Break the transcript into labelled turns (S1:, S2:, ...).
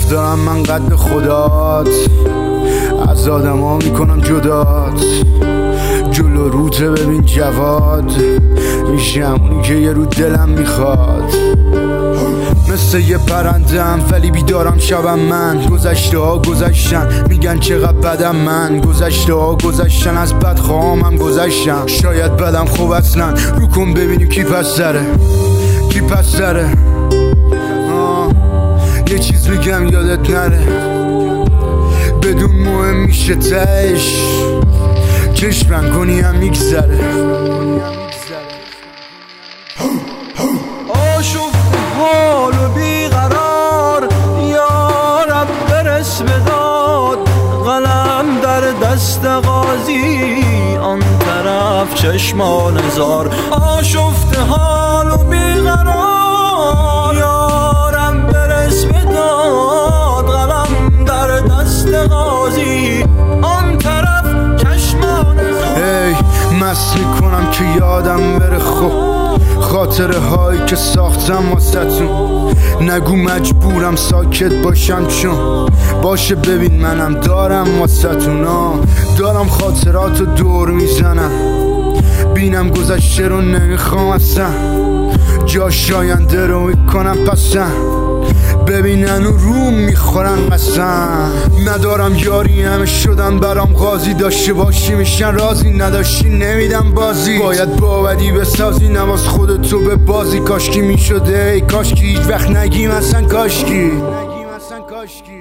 S1: دارم من قد خدات، از آدم ها میکنم جدات، جلو روته ببین جواد، میشه همونی که یه رو دلم میخواد. مثل یه پرندم ولی بیدارم شبم من، گذشته ها گذشتن میگن چقدر بدم من، گذشته ها گذشتن از بدخواهامم گذشتم. شاید بدم خوب اصلا، رو کن ببینیم کی پس داره، کی پس داره. یه چیز میگم یادت نره، بدون مهم میشه تهش، چشمن کنی هم میگذره.
S2: آشفت حال و بیقرار، یارب برس به داد، قلم در دست قاضی، آن طرف چشمان زار. آشفت حال و بیقرار، یارب برس به داد، قلم در دست قاضی، آن طرف چشمان زار.
S1: ای مست میکنم که یادم بره خوب خاطره هایی که ساختم واسه‌تون. نگو مجبورم ساکت باشم چون باشه ببین منم دارم واسه‌تون. دارم خاطراتو دور میزنم، بینم گذشته رو نمیخوام اصلا، جاش آینده رو میکنم پسن، ببینن و روم میخورن قسم. ندارم یاری همه شدن برام قاضی، داشته باشی میشن رازی، نداشتی نمیدم بازی. باید باودی بسازی نواز خودتو به بازی، کاشکی میشده ای کاشکی، هیچ وقت نگیم اصلا کاشکی.